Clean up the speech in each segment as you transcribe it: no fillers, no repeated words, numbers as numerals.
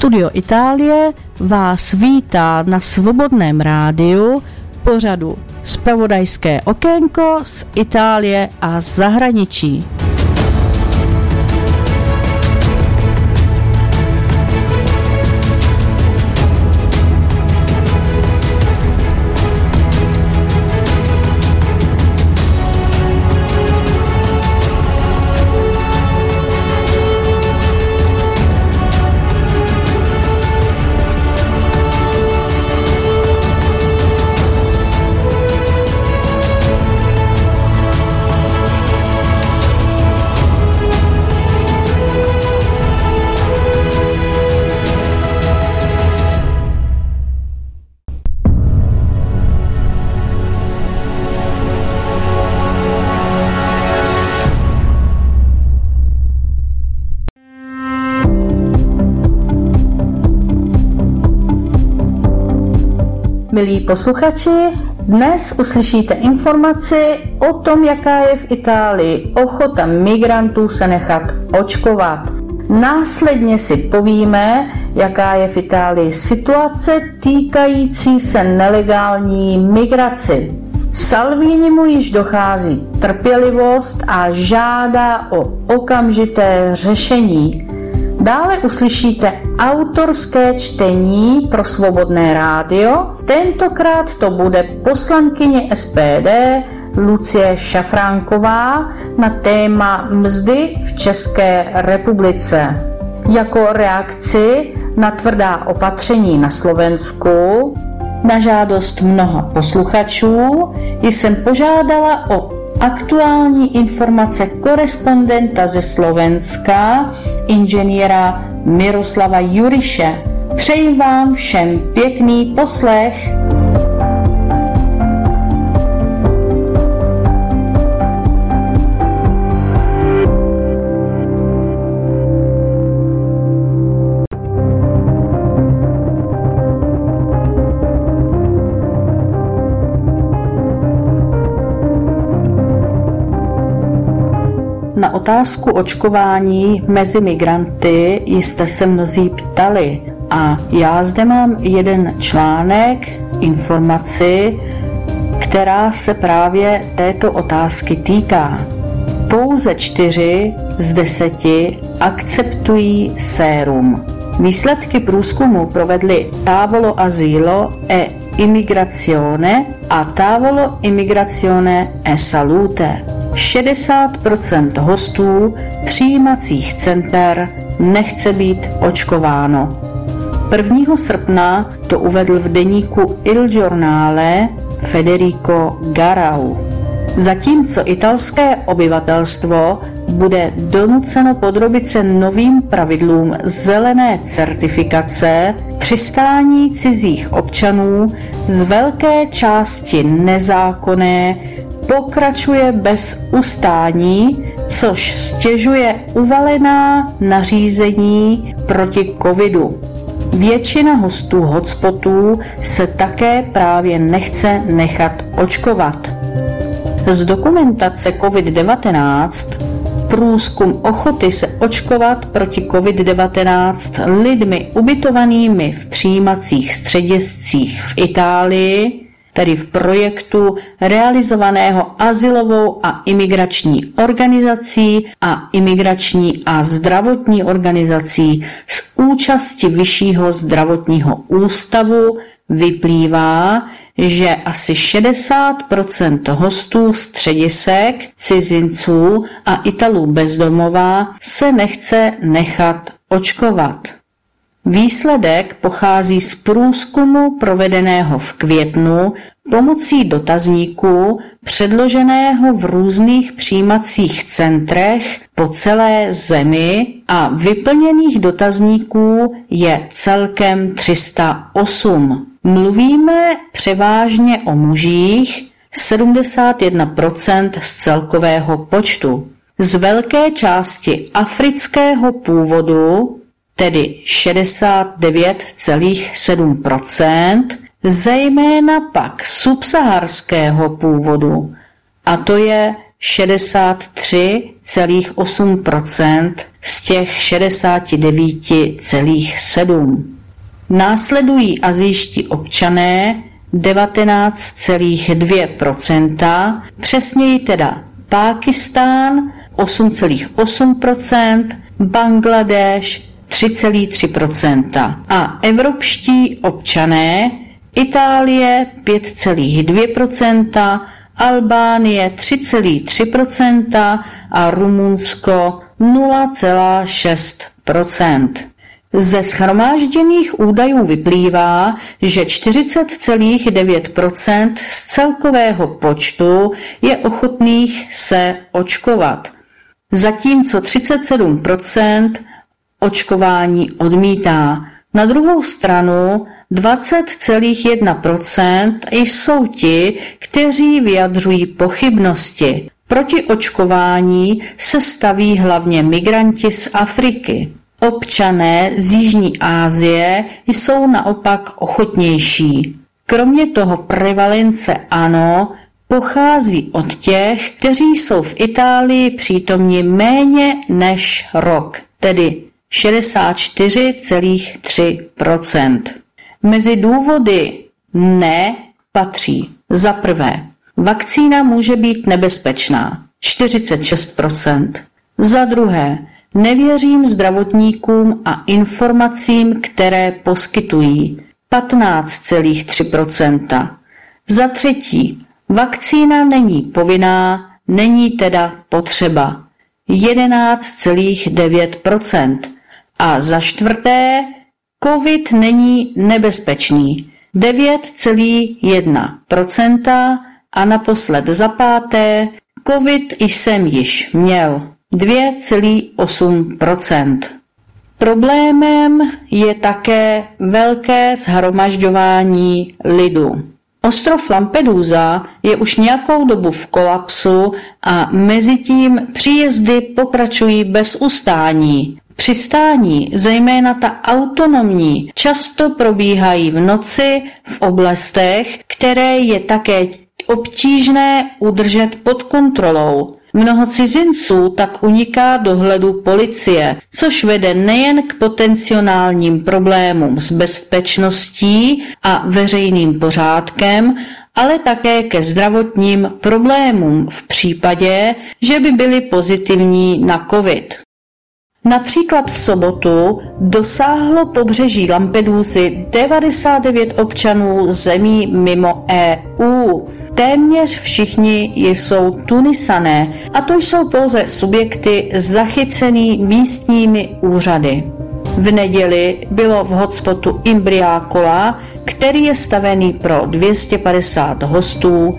Studio Itálie vás vítá na Svobodném rádiu pořadu Zpravodajské okénko z Itálie a z zahraničí. Milí posluchači, dnes uslyšíte informaci o tom, jaká je v Itálii ochota migrantů se nechat očkovat. Následně si povíme, jaká je v Itálii situace týkající se nelegální migraci. Salvinimu již dochází trpělivost a žádá o okamžité řešení. Dále uslyšíte autorské čtení pro Svobodné rádio. Tentokrát to bude poslankyně SPD Lucie Šafránková na téma mzdy v České republice. Jako reakci na tvrdá opatření na Slovensku na žádost mnoha posluchačů jsem požádala o aktuální informace korespondenta ze Slovenska, inženýra Miroslava Juriše. Přeji vám všem pěkný poslech. Na otázku očkování mezi migranty jste se mnozí ptali a já zde mám jeden článek, informaci, která se právě této otázky týká. Pouze 4 z 10 akceptují sérum. Výsledky průzkumu provedli Tavolo Asilo e Immigrazione a Tavolo Immigrazione e Salute. 60% hostů přijímacích center nechce být očkováno. 1. srpna to uvedl v deníku Il Giornale Federico Garau. Zatímco italské obyvatelstvo bude donuceno podrobit se novým pravidlům zelené certifikace, přistání cizích občanů z velké části nezákonné pokračuje bez ustání, což stěžuje uvalená nařízení proti covidu. Většina hostů hotspotů se také právě nechce nechat očkovat. Z dokumentace COVID-19 průzkum ochoty se očkovat proti COVID-19 lidmi ubytovanými v přijímacích střediscích v Itálii, tedy v projektu realizovaného azylovou a imigrační organizací a imigrační a zdravotní organizací s účastí Vyššího zdravotního ústavu vyplývá, že asi 60% hostů středisek, cizinců a Italů bezdomová se nechce nechat očkovat. Výsledek pochází z průzkumu provedeného v květnu pomocí dotazníku předloženého v různých přijímacích centrech po celé zemi a vyplněných dotazníků je celkem 308. Mluvíme převážně o mužích, 71% z celkového počtu. Z velké části afrického původu, tedy 69,7%, zejména pak subsaharského původu, a to je 63,8% z těch 69,7%. Následují asijští občané 19,2%, přesněji teda Pákistán 8,8%, Bangladéš 3,3% a evropští občané Itálie 5,2%, Albánie 3,3% a Rumunsko 0,6%. Ze shromážděných údajů vyplývá, že 40,9% z celkového počtu je ochotných se očkovat, zatímco 37% očkování odmítá. Na druhou stranu 20,1% jsou ti, kteří vyjadřují pochybnosti. Proti očkování se staví hlavně migranti z Afriky. Občané z Jižní Asie jsou naopak ochotnější. Kromě toho prevalence ano pochází od těch, kteří jsou v Itálii přítomni méně než rok, tedy 64,3%. Mezi důvody ne patří za prvé, vakcína může být nebezpečná, 46%. Za druhé, nevěřím zdravotníkům a informacím, které poskytují, 15,3%. Za třetí, vakcína není povinná, není teda potřeba, 11,9%. A za čtvrté, COVID není nebezpečný, 9,1%. A naposled za páté, COVID jsem již měl, 2,8%. Problémem je také velké shromažďování lidu. Ostrov Lampedusa je už nějakou dobu v kolapsu a mezitím příjezdy pokračují bez ustání. Přistání, zejména ta autonomní, často probíhají v noci v oblastech, které je také obtížné udržet pod kontrolou. Mnoho cizinců tak uniká dohledu policie, což vede nejen k potenciálním problémům s bezpečností a veřejným pořádkem, ale také ke zdravotním problémům v případě, že by byli pozitivní na COVID. Například v sobotu dosáhlo pobřeží Lampedusy 99 občanů zemí mimo EU. Téměř všichni jsou Tunisané a to jsou pouze subjekty zachycený místními úřady. V neděli bylo v hotspotu Imbriacola, který je stavený pro 250 hostů,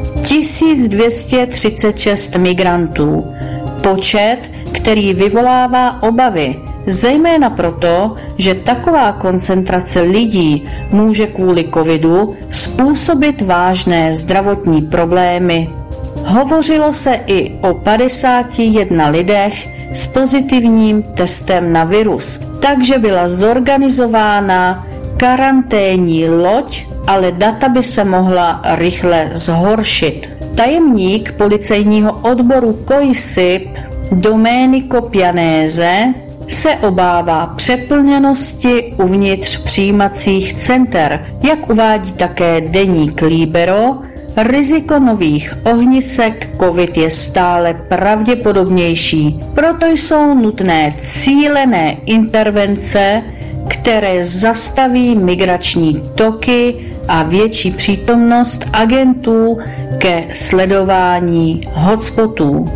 1236 migrantů. Počet, který vyvolává obavy, zejména proto, že taková koncentrace lidí může kvůli covidu způsobit vážné zdravotní problémy. Hovořilo se i o 51 lidech s pozitivním testem na virus, takže byla zorganizována karanténní loď, ale data by se mohla rychle zhoršit. Tajemník policejního odboru COISIP Domenico Pianese se obává přeplněnosti uvnitř přijímacích center, jak uvádí také deník Libero. Riziko nových ohnisek COVID je stále pravděpodobnější, proto jsou nutné cílené intervence, které zastaví migrační toky a větší přítomnost agentů ke sledování hotspotů.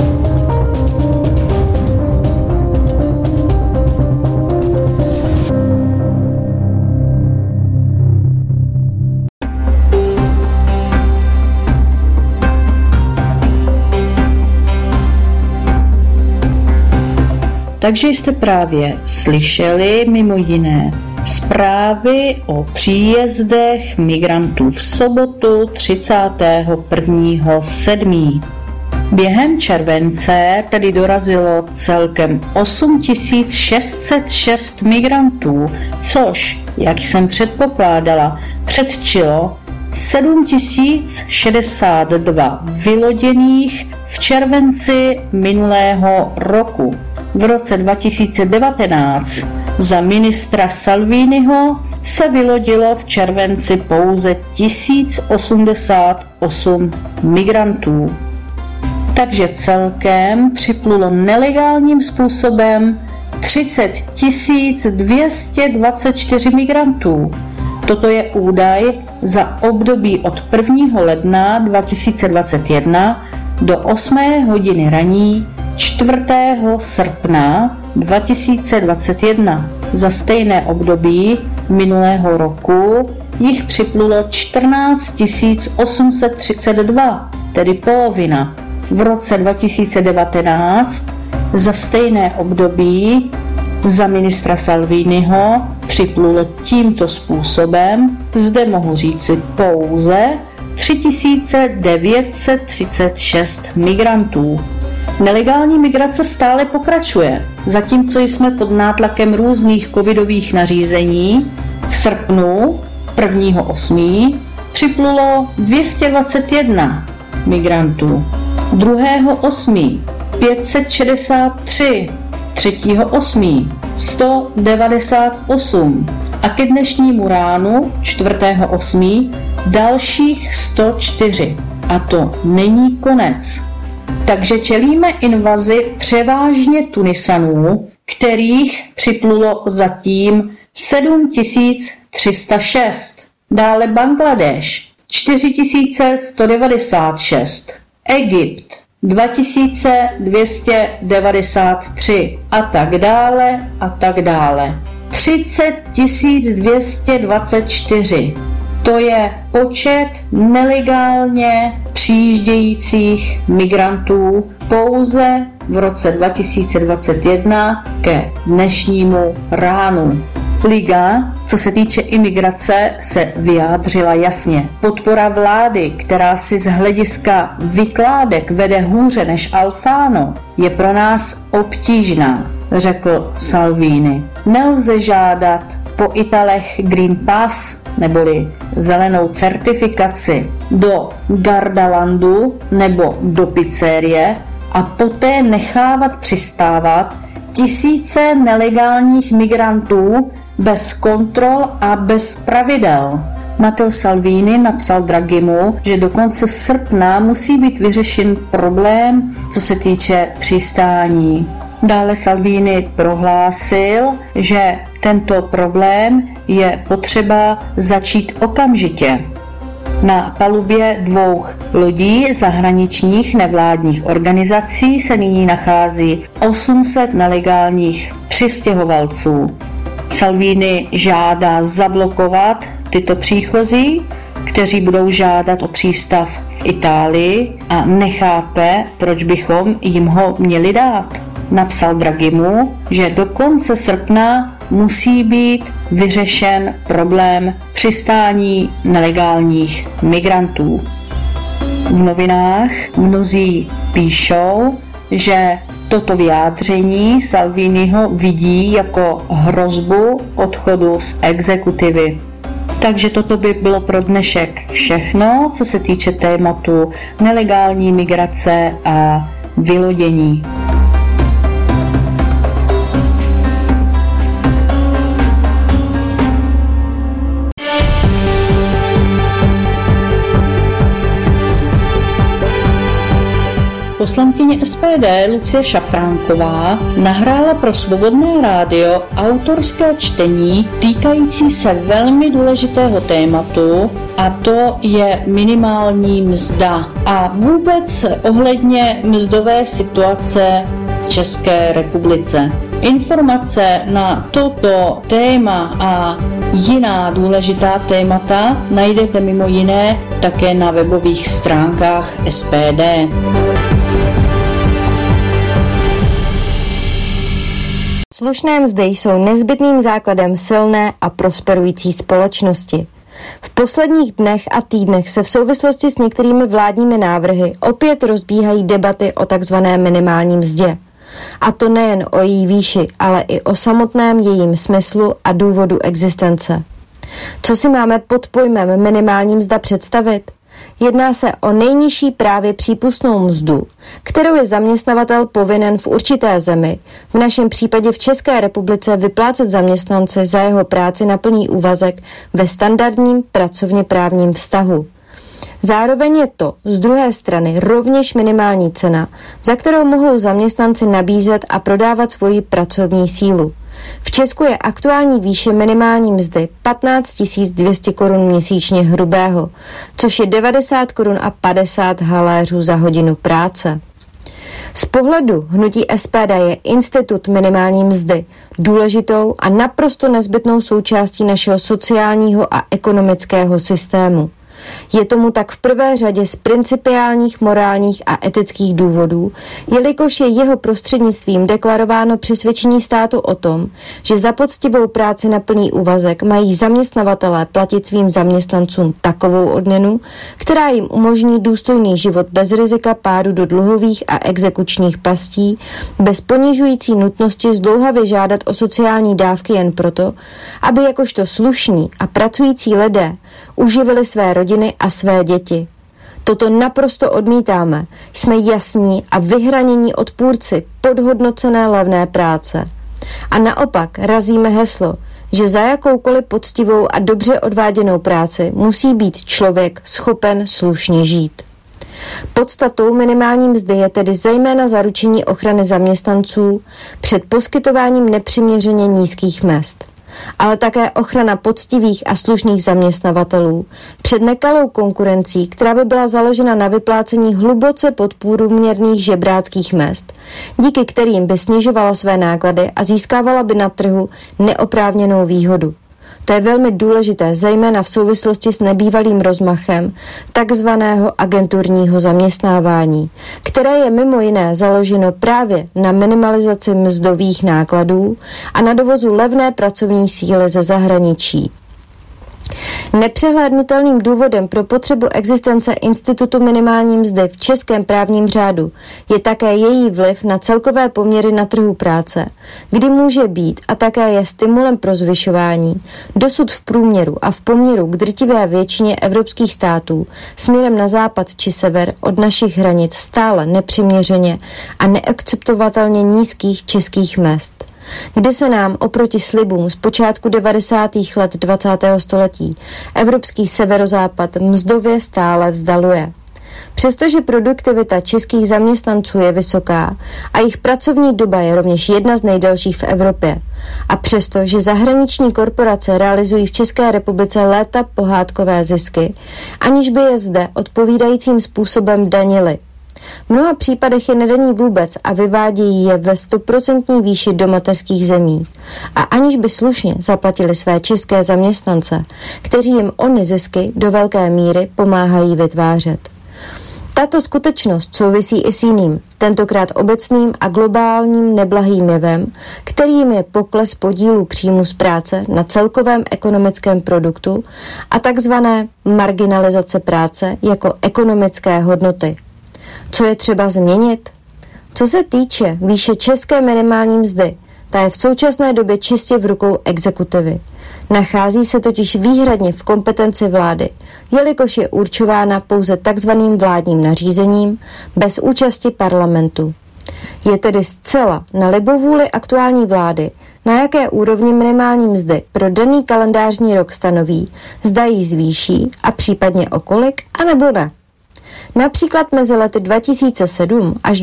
Takže jste právě slyšeli mimo jiné zprávy o příjezdech migrantů v sobotu 31.7. Během července tedy dorazilo celkem 8606 migrantů, což, jak jsem předpokládala, předčilo 7062 vyloděných v červenci minulého roku. V roce 2019 za ministra Salviniho se vylodilo v červenci pouze 1088 migrantů. Takže celkem připlulo nelegálním způsobem 30 224 migrantů. Toto je údaj za období od 1. ledna 2021 do 8. hodiny raní 4. srpna 2021. Za stejné období minulého roku jich připlulo 14 832, tedy polovina. V roce 2019 za stejné období za ministra Salviniho připlulo tímto způsobem, zde mohu říci pouze 3936 migrantů. Nelegální migrace stále pokračuje, zatímco jsme pod nátlakem různých covidových nařízení. V srpnu 1.8. připlulo 221 migrantů, 2.8. 563, 3.8. 198 a ke dnešnímu ránu 4.8. dalších 104. A to není konec. Takže čelíme invazi převážně Tunisanů, kterých připlulo zatím 7306. Dále Bangladeš 4196. Egypt 2293 a tak dále a tak dále. 30 224. To je počet nelegálně přijíždějících migrantů pouze v roce 2021 ke dnešnímu ránu. Liga, co se týče imigrace, se vyjádřila jasně. Podpora vlády, která si z hlediska vykládek vede hůře než Alfano, je pro nás obtížná, řekl Salvini. Nelze žádat po Italech Green Pass, neboli zelenou certifikaci, do Gardalandu nebo do pizzerie a poté nechávat přistávat tisíce nelegálních migrantů bez kontrol a bez pravidel. Matteo Salvini napsal Draghimu, že do konce srpna musí být vyřešen problém, co se týče přistání. Dále Salvini prohlásil, že tento problém je potřeba začít okamžitě. Na palubě 2 lodí zahraničních nevládních organizací se nyní nachází 800 nelegálních přistěhovalců. Salvini žádá zablokovat tyto příchozí, kteří budou žádat o přístav v Itálii a nechápe, proč bychom jim ho měli dát. Napsal Draghimu, že do konce srpna musí být vyřešen problém přistání nelegálních migrantů. V novinách mnozí píšou, že toto vyjádření Salviniho vidí jako hrozbu odchodu z exekutivy. Takže toto by bylo pro dnešek všechno, co se týče tématu nelegální migrace a vylodění. Poslankyně SPD Lucie Šafránková nahrála pro Svobodné rádio autorské čtení týkající se velmi důležitého tématu, a to je minimální mzda a vůbec ohledně mzdové situace v České republice. Informace na toto téma a jiná důležitá témata najdete mimo jiné také na webových stránkách SPD. Slušné mzdy jsou nezbytným základem silné a prosperující společnosti. V posledních dnech a týdnech se v souvislosti s některými vládními návrhy opět rozbíhají debaty o takzvané minimální mzdě. A to nejen o její výši, ale i o samotném jejím smyslu a důvodu existence. Co si máme pod pojmem minimální mzda představit? Jedná se o nejnižší právě přípustnou mzdu, kterou je zaměstnavatel povinen v určité zemi, v našem případě v České republice, vyplácet zaměstnanci za jeho práci na plný úvazek ve standardním pracovně právním vztahu. Zároveň je to z druhé strany rovněž minimální cena, za kterou mohou zaměstnanci nabízet a prodávat svoji pracovní sílu. V Česku je aktuální výše minimální mzdy 15 200 korun měsíčně hrubého, což je 90 korun a 50 haléřů za hodinu práce. Z pohledu hnutí SPD je institut minimální mzdy důležitou a naprosto nezbytnou součástí našeho sociálního a ekonomického systému. Je tomu tak v prvé řadě z principiálních, morálních a etických důvodů, jelikož je jeho prostřednictvím deklarováno přesvědčení státu o tom, že za poctivou práci na plný úvazek mají zaměstnavatelé platit svým zaměstnancům takovou odměnu, která jim umožní důstojný život bez rizika pádu do dluhových a exekučních pastí, bez ponižující nutnosti zdlouhavě žádat o sociální dávky jen proto, aby jakožto slušní a pracující lidé uživili své rodiny a své děti. Toto naprosto odmítáme. Jsme jasní a vyhranění odpůrci podhodnocené levné práce. A naopak razíme heslo, že za jakoukoliv poctivou a dobře odváděnou práci musí být člověk schopen slušně žít. Podstatou minimální mzdy je tedy zejména zaručení ochrany zaměstnanců před poskytováním nepřiměřeně nízkých mezd, ale také ochrana poctivých a slušných zaměstnavatelů před nekalou konkurencí, která by byla založena na vyplácení hluboce podprůměrných žebráckých mezd, díky kterým by snižovala své náklady a získávala by na trhu neoprávněnou výhodu. To je velmi důležité, zejména v souvislosti s nebývalým rozmachem takzvaného agenturního zaměstnávání, které je mimo jiné založeno právě na minimalizaci mzdových nákladů a na dovozu levné pracovní síly ze zahraničí. Nepřehlédnutelným důvodem pro potřebu existence institutu minimální mzdy v českém právním řádu je také její vliv na celkové poměry na trhu práce, kdy může být a také je stimulem pro zvyšování dosud v průměru a v poměru k drtivé většině evropských států směrem na západ či sever od našich hranic stále nepřiměřeně a neakceptovatelně nízkých českých mezd, kdy se nám oproti slibům z počátku 90. let 20. století evropský severozápad mzdově stále vzdaluje. Přestože produktivita českých zaměstnanců je vysoká a jejich pracovní doba je rovněž jedna z nejdelších v Evropě, a přesto, že zahraniční korporace realizují v České republice léta pohádkové zisky, aniž by je zde odpovídajícím způsobem danili, v mnoha případech je nedaní vůbec a vyvádějí je ve 100% výši do mateřských zemí. A aniž by slušně zaplatili své české zaměstnance, kteří jim ony zisky do velké míry pomáhají vytvářet. Tato skutečnost souvisí i s jiným, tentokrát obecným a globálním neblahým jevem, kterým je pokles podílu příjmu z práce na celkovém ekonomickém produktu a takzvané marginalizace práce jako ekonomické hodnoty. Co je třeba změnit? Co se týče výše české minimální mzdy, ta je v současné době čistě v rukou exekutivy. Nachází se totiž výhradně v kompetenci vlády, jelikož je určována pouze takzvaným vládním nařízením bez účasti parlamentu. Je tedy zcela na libovůli aktuální vlády, na jaké úrovni minimální mzdy pro daný kalendářní rok stanoví, zda ji zvýší a případně o kolik, anebo ne. Například mezi lety 2007 až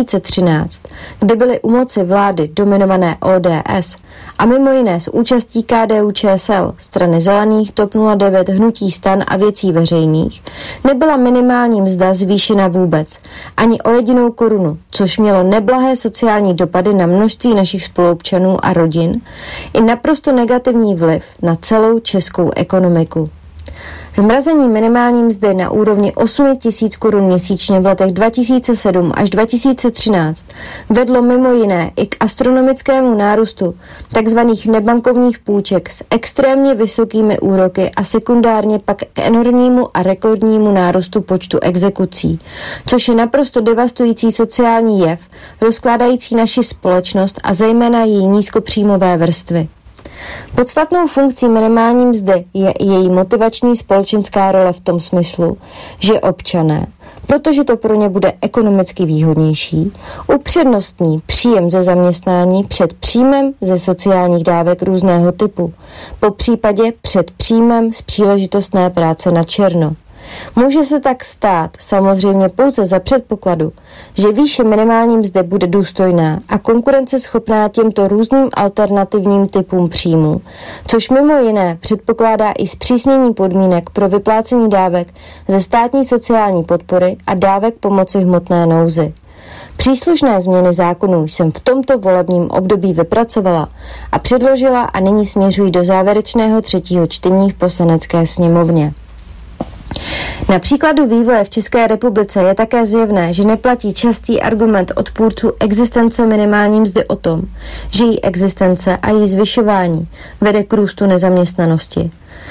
2013, kdy byly u moci vlády dominované ODS a mimo jiné s účastí KDU-ČSL, Strany zelených, TOP 09, Hnutí STAN a Věcí veřejných, nebyla minimální mzda zvýšena vůbec, ani o jedinou korunu, což mělo neblahé sociální dopady na množství našich spoluobčanů a rodin i naprosto negativní vliv na celou českou ekonomiku. Zmrazení minimální mzdy na úrovni 8 000 korun měsíčně v letech 2007 až 2013 vedlo mimo jiné i k astronomickému nárůstu tzv. Nebankovních půjček s extrémně vysokými úroky a sekundárně pak k enormnímu a rekordnímu nárůstu počtu exekucí, což je naprosto devastující sociální jev, rozkládající naši společnost a zejména její nízkopříjmové vrstvy. Podstatnou funkcí minimální mzdy je i její motivační společenská role v tom smyslu, že občané, protože to pro ně bude ekonomicky výhodnější, upřednostní příjem ze zaměstnání před příjmem ze sociálních dávek různého typu, po případě před příjmem z příležitostné práce na černo. Může se tak stát samozřejmě pouze za předpokladu, že výše minimální mzdy bude důstojná a konkurenceschopná těmto různým alternativním typům příjmů, což mimo jiné předpokládá i zpřísnění podmínek pro vyplácení dávek ze státní sociální podpory a dávek pomoci v hmotné nouzi. Příslušné změny zákonů jsem v tomto volebním období vypracovala a předložila a nyní směřují do závěrečného 3. čtení v Poslanecké sněmovně. Na příkladu vývoje v České republice je také zjevné, že neplatí častý argument odpůrců existence minimální mzdy o tom, že její existence a její zvyšování vede k růstu nezaměstnanosti.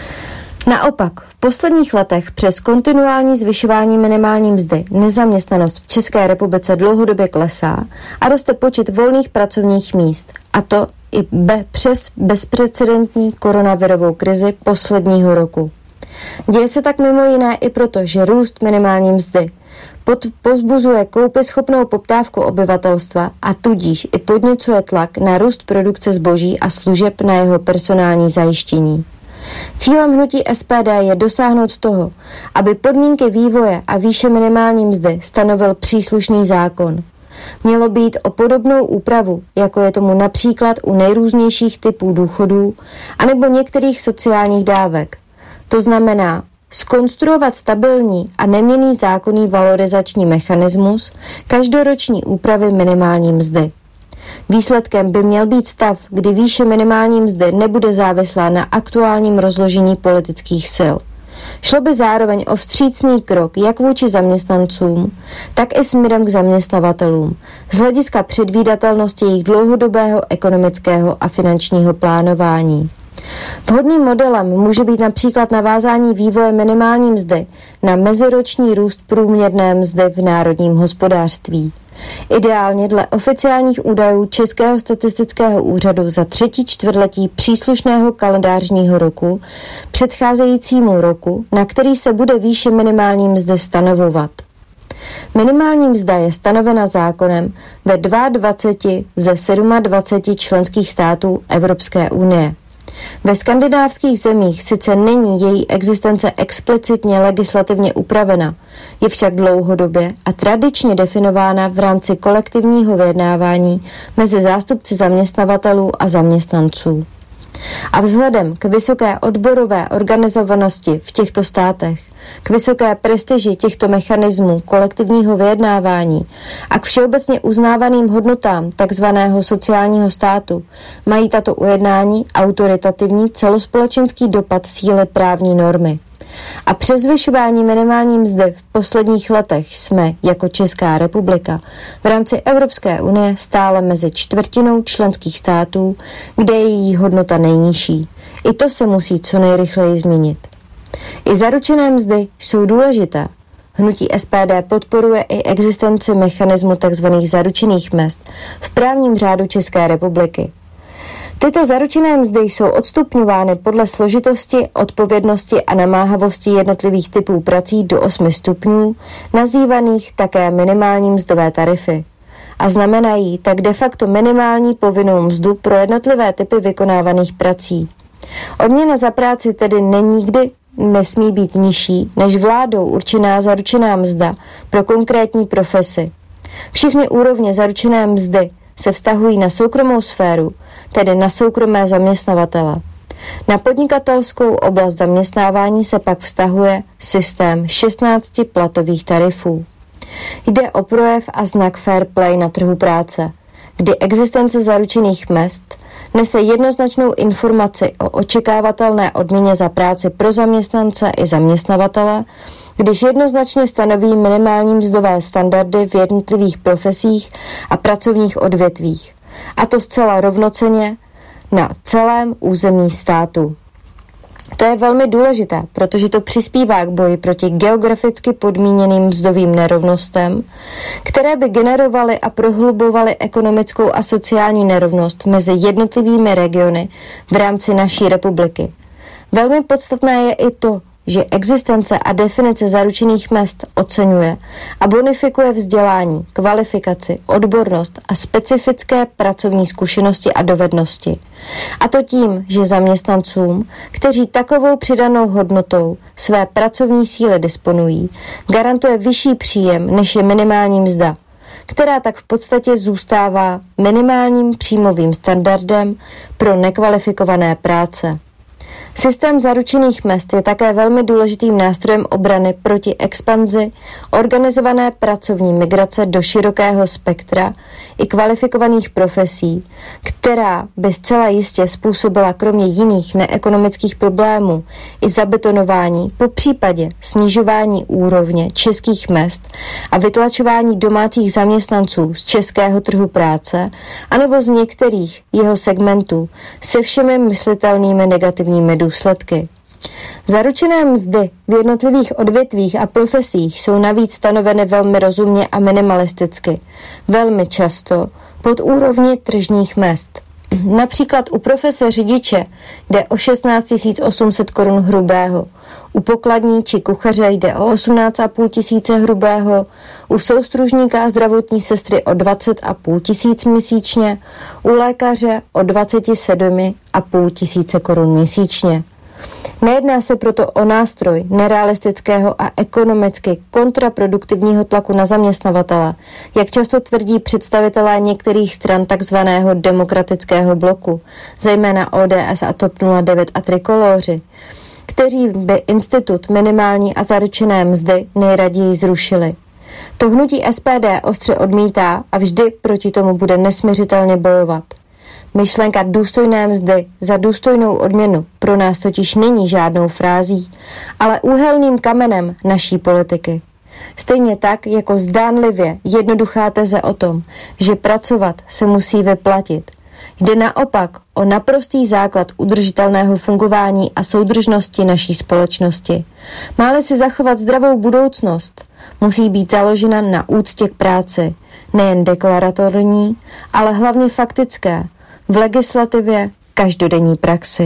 Naopak, v posledních letech přes kontinuální zvyšování minimální mzdy nezaměstnanost v České republice dlouhodobě klesá a roste počet volných pracovních míst, a to i přes bezprecedentní koronavirovou krizi posledního roku. Děje se tak mimo jiné i proto, že růst minimální mzdy pozbuzuje koupěschopnou poptávku obyvatelstva a tudíž i podněcuje tlak na růst produkce zboží a služeb na jeho personální zajištění. Cílem hnutí SPD je dosáhnout toho, aby podmínky vývoje a výše minimální mzdy stanovil příslušný zákon. Mělo být o podobnou úpravu, jako je tomu například u nejrůznějších typů důchodů anebo některých sociálních dávek. To znamená zkonstruovat stabilní a neměnný zákonný valorizační mechanismus každoroční úpravy minimální mzdy. Výsledkem by měl být stav, kdy výše minimální mzdy nebude závislá na aktuálním rozložení politických sil. Šlo by zároveň o vstřícný krok jak vůči zaměstnancům, tak i směrem k zaměstnavatelům z hlediska předvídatelnosti jejich dlouhodobého ekonomického a finančního plánování. Vhodným modelem může být například navázání vývoje minimální mzdy na meziroční růst průměrné mzdy v národním hospodářství. Ideálně dle oficiálních údajů Českého statistického úřadu za 3. čtvrtletí příslušného kalendářního roku, předcházejícímu roku, na který se bude výše minimální mzdy stanovovat. Minimální mzda je stanovena zákonem ve 22 ze 27 členských států Evropské unie. Ve skandinávských zemích sice není její existence explicitně legislativně upravena, je však dlouhodobě a tradičně definována v rámci kolektivního vyjednávání mezi zástupci zaměstnavatelů a zaměstnanců. A vzhledem k vysoké odborové organizovanosti v těchto státech, k vysoké prestiži těchto mechanismů kolektivního vyjednávání a k všeobecně uznávaným hodnotám takzvaného sociálního státu mají tato ujednání autoritativní celospolečenský dopad síly právní normy. A přes zvyšování minimální mzdy v posledních letech jsme, jako Česká republika, v rámci Evropské unie stále mezi čtvrtinou členských států, kde je její hodnota nejnižší. I to se musí co nejrychleji změnit. I zaručené mzdy jsou důležité. Hnutí SPD podporuje i existenci mechanismu tzv. Zaručených mezd v právním řádu České republiky. Tyto zaručené mzdy jsou odstupňovány podle složitosti, odpovědnosti a namáhavosti jednotlivých typů prací do 8 stupňů, nazývaných také minimální mzdové tarify. A znamenají tak de facto minimální povinnou mzdu pro jednotlivé typy vykonávaných prací. Odměna za práci tedy nikdy nesmí být nižší než vládou určená zaručená mzda pro konkrétní profesi. Všechny úrovně zaručené mzdy se vztahují na soukromou sféru, tedy na soukromé zaměstnavatele. Na podnikatelskou oblast zaměstnávání se pak vztahuje systém 16 platových tarifů. Jde o projev a znak fair play na trhu práce, kdy existence zaručených mezd nese jednoznačnou informaci o očekávatelné odměně za práci pro zaměstnance i zaměstnavatele, když jednoznačně stanoví minimální mzdové standardy v jednotlivých profesích a pracovních odvětvích, a to zcela rovnocenně na celém území státu. To je velmi důležité, protože to přispívá k boji proti geograficky podmíněným mzdovým nerovnostem, které by generovaly a prohlubovaly ekonomickou a sociální nerovnost mezi jednotlivými regiony v rámci naší republiky. Velmi podstatné je i to, že existence a definice zaručených mezd oceňuje a bonifikuje vzdělání, kvalifikaci, odbornost a specifické pracovní zkušenosti a dovednosti. A to tím, že zaměstnancům, kteří takovou přidanou hodnotou své pracovní síly disponují, garantuje vyšší příjem, než je minimální mzda, která tak v podstatě zůstává minimálním příjmovým standardem pro nekvalifikované práce. Systém zaručených mezd je také velmi důležitým nástrojem obrany proti expanzi organizované pracovní migrace do širokého spektra i kvalifikovaných profesí, která by zcela jistě způsobila kromě jiných neekonomických problémů i zabetonování, popřípadě snižování úrovně českých mezd a vytlačování domácích zaměstnanců z českého trhu práce anebo z některých jeho segmentů se všemi myslitelnými negativními důsledky. Zaručené mzdy v jednotlivých odvětvích a profesích jsou navíc stanoveny velmi rozumně a minimalisticky, velmi často pod úrovni tržních mezd. Například u profese řidiče jde o 16 800 korun hrubého, u pokladní či kuchaře jde o 18 500 hrubého, u soustružníka a zdravotní sestry o 20 500 měsíčně, u lékaře o 27 500 korun měsíčně. Nejedná se proto o nástroj nerealistického a ekonomicky kontraproduktivního tlaku na zaměstnavatele, jak často tvrdí představitelé některých stran takzvaného demokratického bloku, zejména ODS a TOP 09 a Trikolóři, kteří by institut minimální a zaručené mzdy nejraději zrušili. To hnutí SPD ostře odmítá a vždy proti tomu bude nesmiřitelně bojovat. Myšlenka důstojné mzdy za důstojnou odměnu pro nás totiž není žádnou frází, ale úhelným kamenem naší politiky. Stejně tak jako zdánlivě jednoduchá teze o tom, že pracovat se musí vyplatit. Jde naopak o naprostý základ udržitelného fungování a soudržnosti naší společnosti. Má-li si zachovat zdravou budoucnost, musí být založena na úctě k práci, nejen deklaratorní, ale hlavně faktické, v legislativě, každodenní praxi.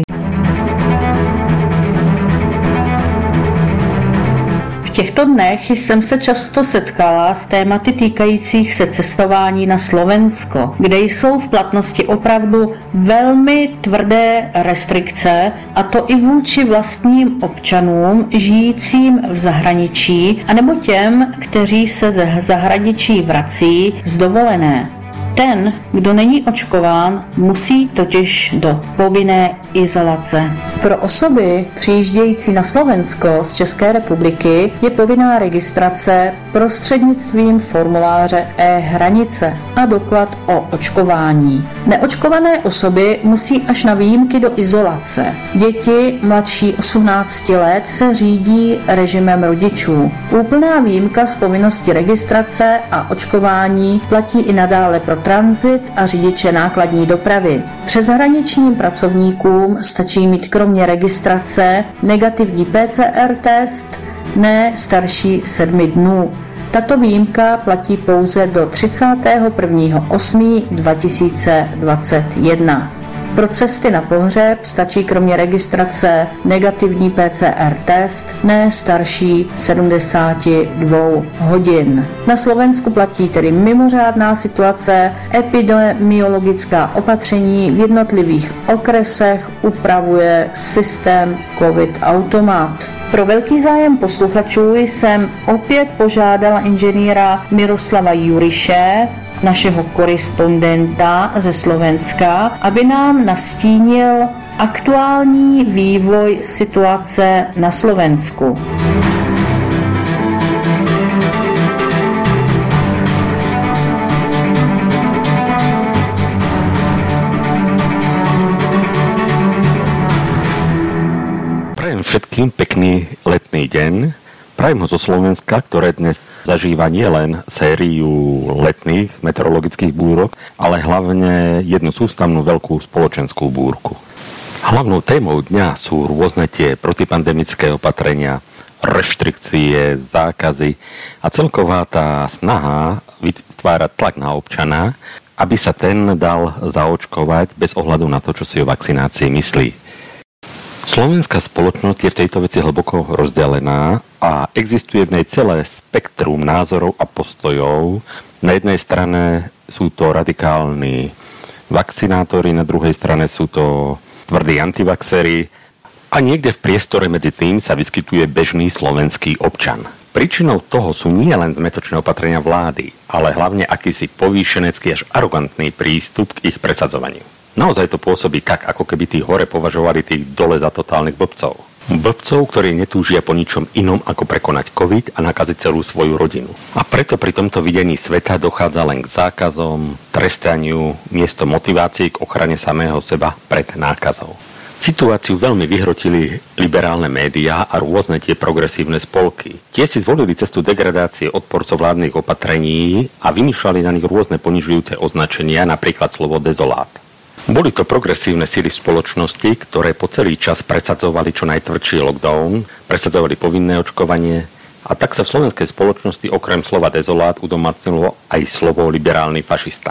V těchto dnech jsem se často setkala s tématy týkajících se cestování na Slovensko, kde jsou v platnosti opravdu velmi tvrdé restrikce, a to i vůči vlastním občanům žijícím v zahraničí, anebo těm, kteří se ze zahraničí vrací z dovolené. Ten, kdo není očkován, musí totiž do povinné izolace. Pro osoby přijíždějící na Slovensko z České republiky je povinná registrace prostřednictvím formuláře e-hranice a doklad o očkování. Neočkované osoby musí až na výjimky do izolace. Děti mladší 18 let se řídí režimem rodičů. Úplná výjimka z povinnosti registrace a očkování platí i nadále pro tranzit a řidiče nákladní dopravy. Přeshraničním pracovníkům stačí mít kromě registrace negativní PCR test ne starší 7 dnů. Tato výjimka platí pouze do 31.8.2021. Pro cesty na pohřeb stačí kromě registrace negativní PCR test ne starší 72 hodin. Na Slovensku platí tedy mimořádná situace, epidemiologická opatření v jednotlivých okresech upravuje systém COVID Automat. Pro velký zájem posluchačů jsem opět požádala inženýra Miroslava Juriše, našeho korespondenta ze Slovenska, aby nám nastínil aktuální vývoj situace na Slovensku. Prajem všetkým pekný letný deň. Prajem ho zo Slovenska, ktoré dnes zažíva nielen sériu letných meteorologických búrok, ale hlavne jednu sústavnú veľkú spoločenskú búrku. Hlavnou témou dňa sú rôzne tie protipandemické opatrenia, reštrikcie, zákazy a celková tá snaha vytvárať tlak na občana, aby sa ten dal zaočkovať bez ohľadu na to, čo si o vakcinácii myslí. Slovenská spoločnosť je v tejto veci hlboko rozdelená a existuje v nej celé spektrum názorov a postojov. Na jednej strane sú to radikálni vakcinátori, na druhej strane sú to tvrdí antivaxeri a niekde v priestore medzi tým sa vyskytuje bežný slovenský občan. Príčinou toho sú nie len zmätočné opatrenia vlády, ale hlavne akýsi povýšenecký až arogantný prístup k ich presadzovaniu. Naozaj to pôsobí tak, ako keby tí hore považovali tých dole za totálnych blbcov. Blbcov, ktorí netúžia po ničom inom, ako prekonať COVID a nakaziť celú svoju rodinu. A preto pri tomto videní sveta dochádza len k zákazom, trestaniu, miesto motivácií k ochrane samého seba pred nákazou. Situáciu veľmi vyhrotili liberálne médiá a rôzne tie progresívne spolky. Tie si zvolili cestu degradácie odporcov vládnych opatrení a vymýšľali na nich rôzne ponižujúce označenia, napríklad slovo dezolát. Boli to progresívne síly spoločnosti, ktoré po celý čas presadzovali čo najtvrdší lockdown, presadzovali povinné očkovanie a tak sa v slovenskej spoločnosti okrem slova dezolát udomácnilo aj slovo liberálny fašista.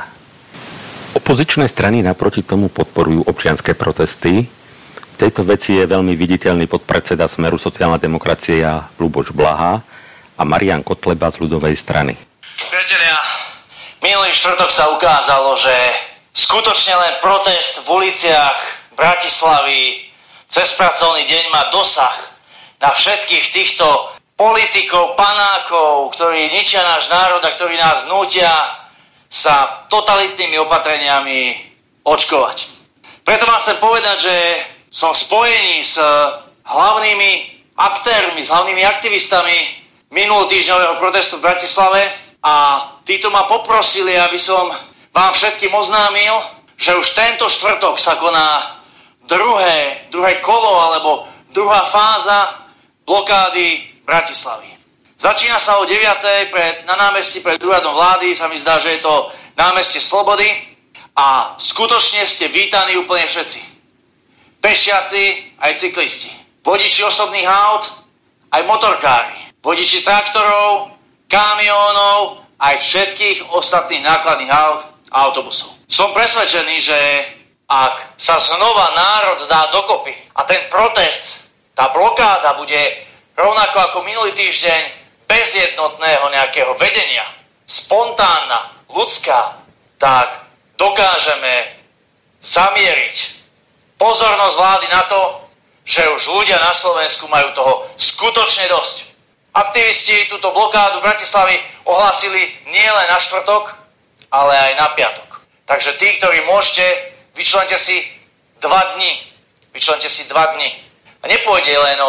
Opozičné strany naproti tomu podporujú občianske protesty. V tejto veci je veľmi viditeľný podpredseda Smeru sociálna demokracia Ľuboš Blaha a Marian Kotleba z ľudovej strany. Priatelia, minulý štvrtok sa ukázalo, že skutočne len protest v uliciach Bratislavy cez pracovný deň má dosah na všetkých týchto politikov, panákov, ktorí ničia náš národ a ktorí nás nútia sa totalitnými opatreniami očkovať. Preto vám chcem povedať, že som v spojení s hlavnými aktérmi, s hlavnými aktivistami minulotýždňového protestu v Bratislave a títo ma poprosili, aby som vám všetkým oznámil, že už tento štvrtok sa koná druhé kolo alebo druhá fáza blokády Bratislavy. Začína sa o 9:00 na námestí pred úradom vlády, sa mi zdá, že je to námestie Slobody a skutočne ste vítaní úplne všetci. Pešiaci aj cyklisti, vodiči osobných aut, aj motorkári, vodiči traktorov, kamiónov, aj všetkých ostatných nákladných aut a autobusov. Som presvedčený, že ak sa znova národ dá dokopy a ten protest, tá blokáda bude rovnako ako minulý týždeň bez jednotného nejakého vedenia, spontánna, ľudská, tak dokážeme zamieriť pozornosť vlády na to, že už ľudia na Slovensku majú toho skutočne dosť. Aktivisti túto blokádu Bratislavy ohlásili nielen na štvrtok, ale aj na piatok. Takže tí, ktorí môžete, vyčlente si 2 dni. Vyčlente si 2 dni. A nepôjde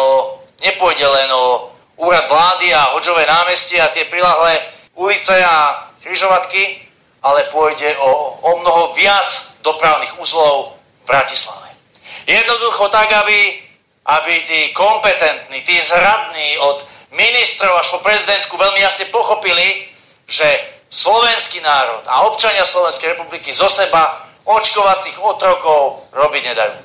len o úrad vlády a Hodžové námestie a tie prilahlé ulice a križovatky, ale pôjde o mnoho viac dopravných uzlov v Bratislave. Jednoducho tak, aby tí kompetentní, tí zradní od ministrov až po prezidentku veľmi jasne pochopili, že slovenský národ a občania Slovenskej republiky zo seba očkovacích otrokov robiť nedajú.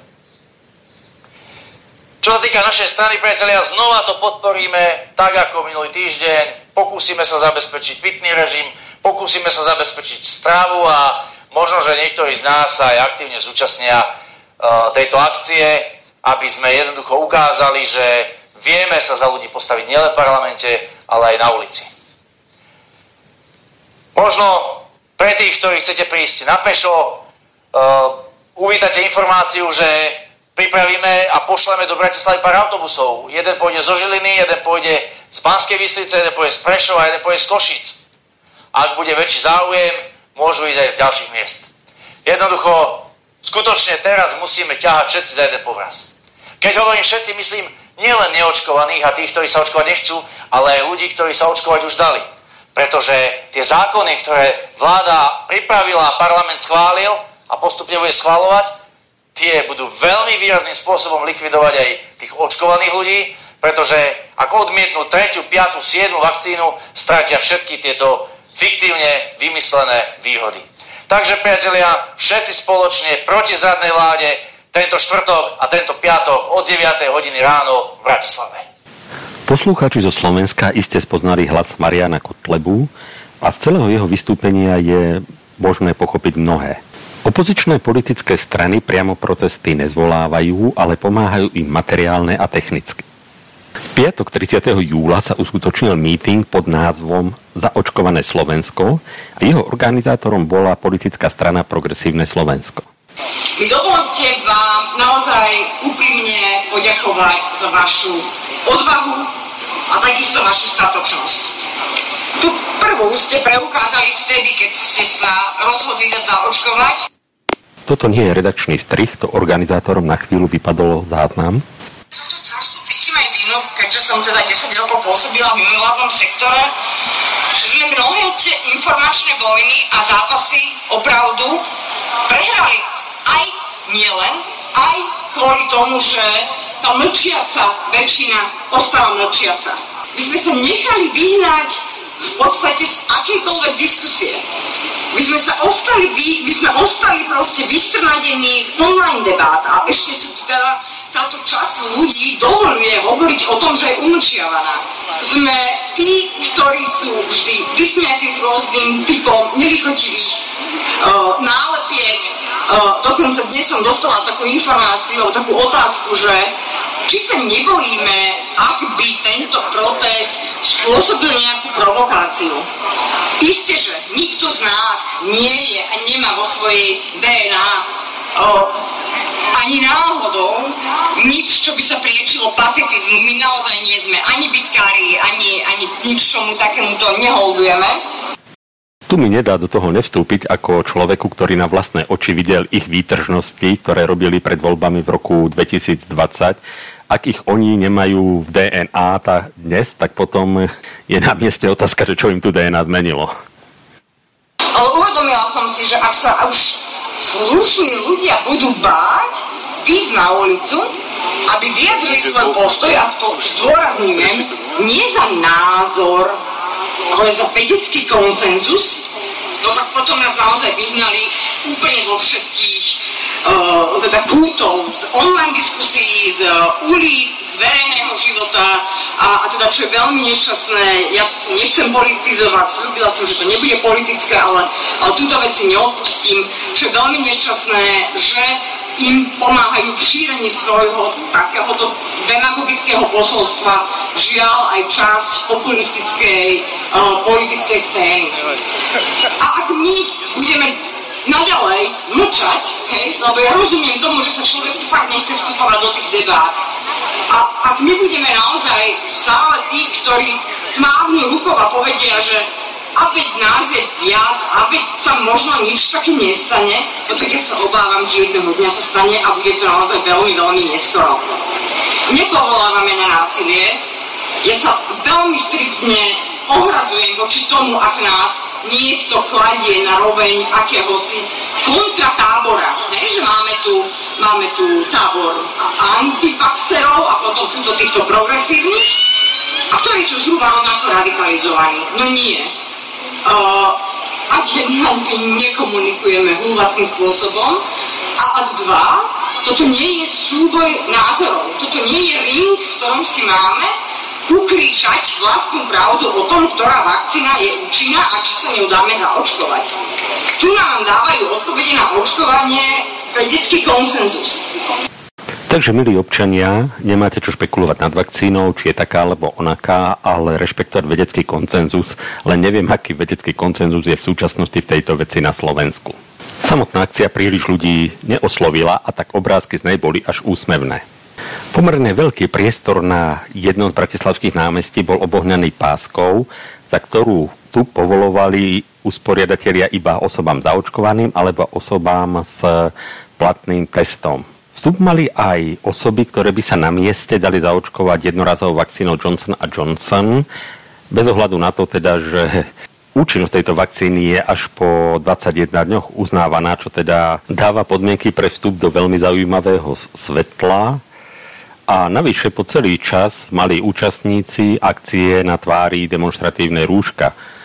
Čo sa týka našej strany, priatelia, znova to podporíme tak ako minulý týždeň. Pokúsime sa zabezpečiť pitný režim, pokúsime sa zabezpečiť stravu a možno, že niektorí z nás sa aj aktívne zúčastnia tejto akcie, aby sme jednoducho ukázali, že vieme sa za ľudí postaviť nielen v parlamente, ale aj na ulici. Možno pre tých, ktorí chcete prísť na pešo, uvítate informáciu, že pripravíme a pošleme do Bratislavy pár autobusov. Jeden pôjde zo Žiliny, jeden pôjde z Banskej Bystrice, jeden pôjde z Prešova, jeden pôjde z Košíc. Ak bude väčší záujem, môžu ísť aj z ďalších miest. Jednoducho, skutočne teraz musíme ťahať všetci za jeden povraz. Keď hovorím všetci, myslím nielen neočkovaných a tých, ktorí sa očkovať nechcú, ale aj ľudí, ktorí sa očkovať už dali. Pretože tie zákony, ktoré vláda pripravila a parlament schválil a postupne bude schváľovať, tie budú veľmi výrazným spôsobom likvidovať aj tých očkovaných ľudí, pretože ak odmietnú 3., 5., 7. vakcínu, stratia všetky tieto fiktívne vymyslené výhody. Takže, priatelia, všetci spoločne proti zradnej vláde, tento štvrtok a tento piatok od 9. hodiny ráno v Bratislave. Poslucháči zo Slovenska iste spoznali hlas Mariana Kotlebu a z celého jeho vystúpenia je možné pochopiť mnohé. Opozičné politické strany priamo protesty nezvolávajú, ale pomáhajú im materiálne a technicky. V piatok 30. júla sa uskutočnil meeting pod názvom Zaočkované Slovensko a jeho organizátorom bola politická strana Progresívne Slovensko. Mi dovolte vám naozaj úprimne poďakovať za vašu odvahu a takisto vašu statočnosť. Tu prvú ste preukázali vtedy, keď ste sa rozhodli dať zaočkovať. Toto nie je redakčný strih, to organizátorom na chvíľu vypadolo záznam. Som to trošku cítim aj vinu, keďže som teda 10 rokov pôsobila v mimovládnom sektore, že sme mnohé tie informačné vojny a zápasy opravdu prehrali aj nielen, aj kvôli tomu, že tá mlčiaca väčšina ostala mlčiaca. My sme sa nechali vyhnať v podstate z akejkoľvek diskusie. My sme ostali proste vystrnadení z online debát a ešte sú teda táto časť ľudí dovoluje hovoriť o tom, že je umlčiavaná. Sme tí, ktorí sú vždy vysmiatí s rôznym typom nelichotivých nálepiek. Dokonca dnes som dostala takú informáciu, takú otázku, že či sa nebojíme, ak by tento protest spôsobil nejakú provokáciu. Isté, že nikto z nás nie je a nemá vo svojej DNA ani náhodou nič, čo by sa priečilo pacifizmu. My naozaj nie sme ani bitkári, ani nič, čomu takémuto neholdujeme. Tu mi nedá do toho nevstúpiť ako človeku, ktorý na vlastné oči videl ich výtržnosti, ktoré robili pred voľbami v roku 2020. Ak ich oni nemajú v DNA dnes, tak potom je na mieste otázka, že čo im tu DNA zmenilo. Ale uvedomila som si, že ak sa už slušní ľudia budú báť výjsť na ulicu, aby vyjadrili svoj postoj, a to zdôrazňujem, nie za názor, ale za vedecký konsenzus, no tak potom nás naozaj vyhnali úplne zo všetkých teda kútov, z online diskusí, z ulic, z verejného života a teda čo je veľmi nešťastné, ja nechcem politizovať, slúbila som, že to nebude politické, ale túto vec si neodpustím, čo je veľmi nešťastné, že im pomáhajú v šírení svojho takéhoto demagogického posolstva žiaľ aj časť populistickej politickej scény. A ak my budeme naďalej mlčať, lebo ja rozumiem tomu, že sa človek fakt nechce vstupovať do tých debát, a ak my budeme naozaj stále tí, ktorí mávnu rukou a povedia, že a veď nás je viac, a veď sa možno nič také nestane, no tak ja sa obávam, že jedného dňa sa stane a bude to naozaj veľmi, veľmi neskoro. Nepovolávame na násilie, ja sa veľmi striktne ohradzujem voči tomu, ak nás niekto kladie na roveň akéhosi kontratábora, že máme tu tábor antipaxerov a potom do týchto progresívnych, a ktorí sú zhruba rovnako radikalizovaní. No nie. Ad jedna, my nekomunikujeme hľúvackým spôsobom a ad dva, toto nie je súboj názorov, toto nie je ring, v ktorom si máme ukričať vlastnú pravdu o tom, ktorá vakcína je účinná a či sa ňou dáme zaočkovať. Tu nám dávajú odpovede na očkovanie vedecký konsenzus. Takže, milí občania, nemáte čo špekulovať nad vakcínou, či je taká alebo onaká, ale rešpektovať vedecký konsenzus, len neviem, aký vedecký konsenzus je v súčasnosti v tejto veci na Slovensku. Samotná akcia príliš ľudí neoslovila a tak obrázky z nej boli až úsmevné. Pomerne veľký priestor na jednom z bratislavských námestí bol obohnaný páskou, za ktorú tu povolovali usporiadatelia iba osobám zaočkovaným alebo osobám s platným testom. Vstup mali aj osoby, ktoré by sa na mieste dali zaočkovať jednorazovou vakcínou Johnson & Johnson, bez ohľadu na to teda, že účinnosť tejto vakcíny je až po 21 dňoch uznávaná, čo teda dáva podmienky pre vstup do veľmi zaujímavého svetla. A navyše po celý čas mali účastníci akcie na tvári demonstratívne rúška,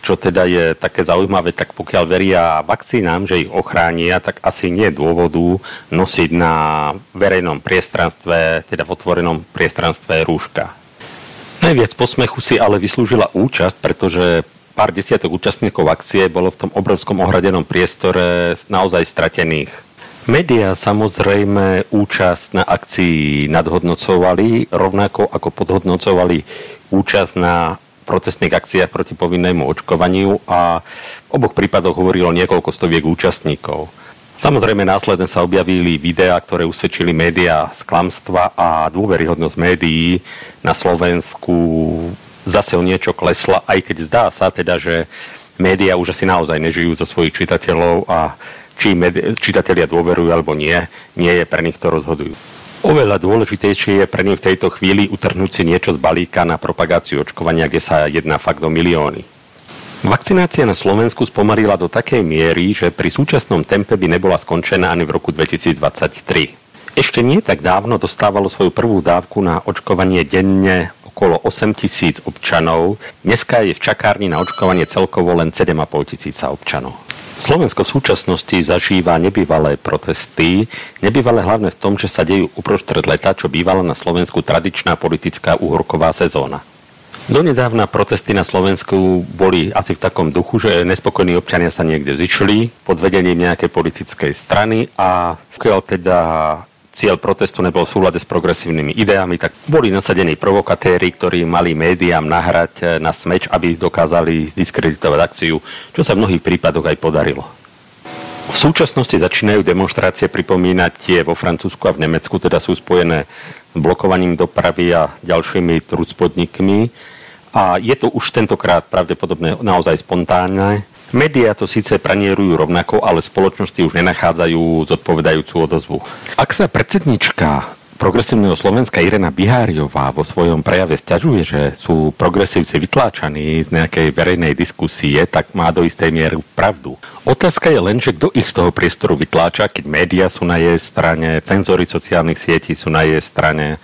čo teda je také zaujímavé, tak pokiaľ veria vakcínám, že ich ochránia, tak asi nie je dôvodu nosiť na verejnom priestranstve, teda v otvorenom priestranstve rúška. Najviac posmechu si ale vyslúžila účasť, pretože pár desiatok účastníkov akcie bolo v tom obrovskom ohradenom priestore naozaj stratených. Média samozrejme účasť na akcii nadhodnocovali, rovnako ako podhodnocovali účasť na protestných akciách proti povinnému očkovaniu a v oboch prípadoch hovorilo niekoľko stoviek účastníkov. Samozrejme následne sa objavili videá, ktoré usvedčili médiá z klamstva a dôveryhodnosť médií na Slovensku zase o niečo klesla, aj keď zdá sa teda, že médiá už asi naozaj nežijú zo svojich čitateľov a či čitatelia dôverujú alebo nie je pre nich to rozhodujú. Oveľa dôležitejšie je pre nich v tejto chvíli utrhnúť si niečo z balíka na propagáciu očkovania, kde sa jedná fakt o milióny. Vakcinácia na Slovensku spomalila do takej miery, že pri súčasnom tempe by nebola skončená ani v roku 2023. Ešte nie tak dávno dostávalo svoju prvú dávku na očkovanie denne okolo 8 000 občanov. Dneska je v čakárni na očkovanie celkovo len 7 500 občanov. Slovensko v súčasnosti zažíva nebývalé protesty. Nebývalé hlavne v tom, že sa dejú uprostred leta, čo bývala na Slovensku tradičná politická úhorková sezóna. Donedávna protesty na Slovensku boli asi v takom duchu, že nespokojní občania sa niekde zišli pod vedením nejakej politickej strany a pokiaľ teda cieľ protestu nebol v súlade s progresívnymi ideami, tak boli nasadení provokatéri, ktorí mali médiám nahrať na smeč, aby dokázali zdiskreditovať akciu, čo sa v mnohých prípadoch aj podarilo. V súčasnosti začínajú demonštrácie pripomínať tie vo Francúzsku a v Nemecku, teda sú spojené s blokovaním dopravy a ďalšími trúcpodnikmi. A je to už tentokrát pravdepodobne naozaj spontánne. Médiá to síce pranierujú rovnako, ale spoločnosti už nenachádzajú zodpovedajúcu odozvu. Ak sa predsednička Progresívneho Slovenska Irena Biháriová vo svojom prejave sťažuje, že sú progresívci vytláčaní z nejakej verejnej diskusie, tak má do istej miery pravdu. Otázka je len, že kto ich z toho priestoru vytláča, keď médiá sú na jej strane, cenzori sociálnych sietí sú na jej strane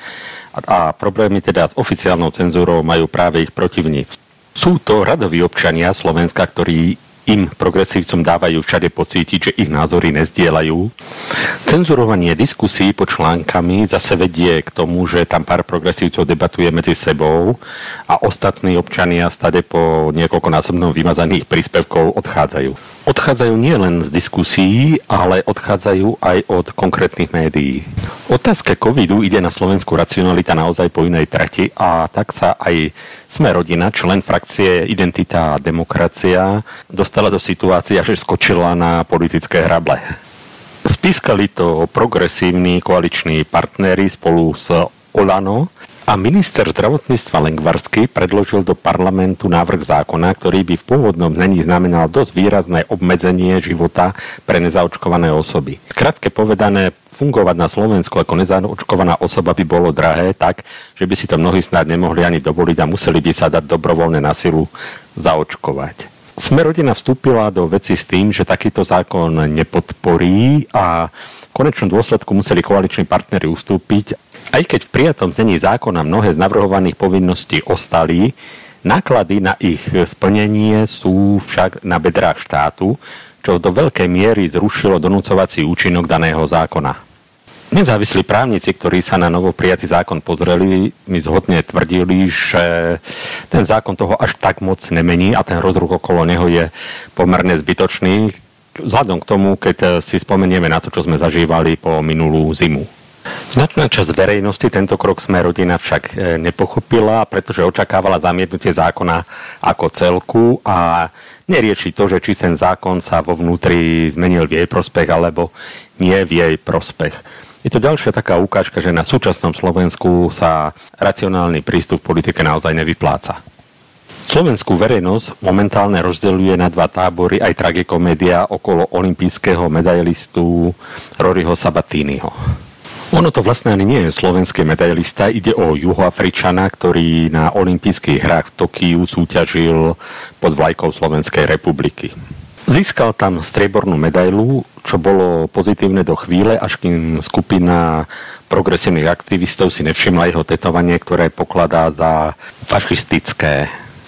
a problémy teda s oficiálnou cenzúrou majú práve ich protivníci. Sú to radoví občania Slovenska, ktorí im progresívcom dávajú všade pocítiť, že ich názory nezdieľajú. Cenzurovanie diskusí pod článkami zase vedie k tomu, že tam pár progresívcov debatuje medzi sebou a ostatní občania stade po niekoľkonásobnom vymazaných príspevkov odchádzajú. Odchádzajú nielen z diskusí, ale odchádzajú aj od konkrétnych médií. Otázke covidu ide na Slovensku racionalita naozaj po inej trati a tak sa aj Sme rodina, člen frakcie Identita a demokracia, dostala do situácie, že skočila na politické hrable. Spískali to progresívni koaliční partneri spolu s Olano a minister zdravotníctva Lengvarský predložil do parlamentu návrh zákona, ktorý by v pôvodnom znení znamenal dosť výrazné obmedzenie života pre nezaočkované osoby. Krátke povedané, fungovať na Slovensku ako nezaočkovaná osoba by bolo drahé tak, že by si to mnohí snáď nemohli ani dovoliť a museli by sa dať dobrovoľne na silu zaočkovať. Sme rodina vstúpila do veci s tým, že takýto zákon nepodporí a v konečnom dôsledku museli koaliční partneri ustúpiť. Aj keď v prijatom znení zákona mnohé z navrhovaných povinností ostali, náklady na ich splnenie sú však na bedrách štátu, čo do veľkej miery zrušilo donúcovací účinok daného zákona. Nezávislí právnici, ktorí sa na novo prijatý zákon pozreli, mi zhodne tvrdili, že ten zákon toho až tak moc nemení a ten rozruch okolo neho je pomerne zbytočný, vzhľadom k tomu, keď si spomenieme na to, čo sme zažívali po minulú zimu. Značná časť verejnosti tento krok Sme rodina však nepochopila, pretože očakávala zamietnutie zákona ako celku a nerieši to, že či ten zákon sa vo vnútri zmenil v jej prospech alebo nie v jej prospech. Je to ďalšia taká ukážka, že na súčasnom Slovensku sa racionálny prístup v politike naozaj nevypláca. Slovenskú verejnosť momentálne rozdeľuje na dva tábory aj tragikomédia okolo olympijského medailistu Roryho Sabatiniho. Ono to vlastne ani nie je slovenský medailista, ide o Juhoafričana, ktorý na olympijských hrách v Tokiu súťažil pod vlajkou Slovenskej republiky. Získal tam striebornú medailu, čo bolo pozitívne do chvíle, až kým skupina progresívnych aktivistov si nevšimla jeho tetovanie, ktoré pokladá za fašistické.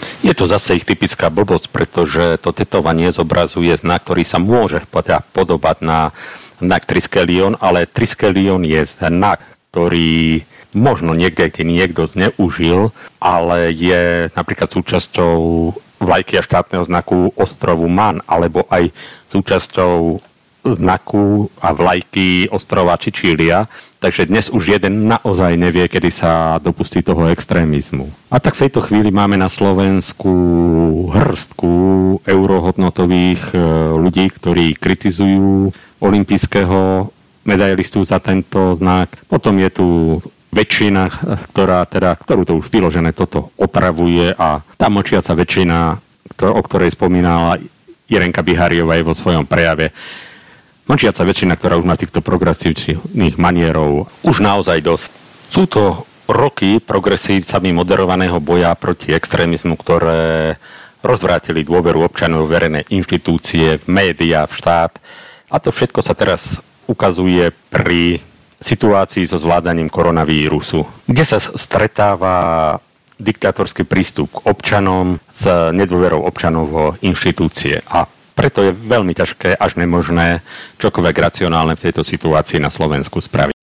Je to zase ich typická blbosť, pretože to tetovanie zobrazuje znak, ktorý sa môže podobať na znak triskelion, ale triskelion je znak, ktorý možno niekde niekto zneužil, ale je napríklad súčasťou vlajky a štátneho znaku ostrovu Man, alebo aj súčasťou znaku a vlajky ostrova Čičília. Takže dnes už jeden naozaj nevie, kedy sa dopustí toho extrémizmu. A tak v tejto chvíli máme na Slovensku hrstku eurohodnotových ľudí, ktorí kritizujú olympijského medailistu za tento znak. Potom je tu väčšina, ktorú to už vyložené toto otravuje, a tá mlčiaca väčšina, o ktorej spomínala Irenka Biháriová aj vo svojom prejave, mlčiaca väčšina, ktorá už má týchto progresívnych manierov už naozaj dosť. Sú to roky progresívcami moderovaného boja proti extrémizmu, ktoré rozvrátili dôveru občanov v verejné inštitúcie, v médiá, v štát. A to všetko sa teraz ukazuje pri situácii so zvládaním koronavírusu, kde sa stretáva diktátorský prístup k občanom s nedôverou občanov vo inštitúcie. A preto je veľmi ťažké, až nemožné čokoľvek racionálne v tejto situácii na Slovensku spraviť.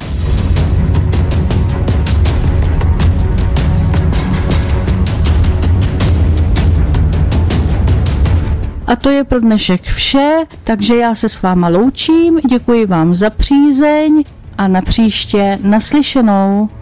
A to je pro dnešek vše, takže já se s váma loučím, děkuji vám za přízeň a na příště naslyšenou.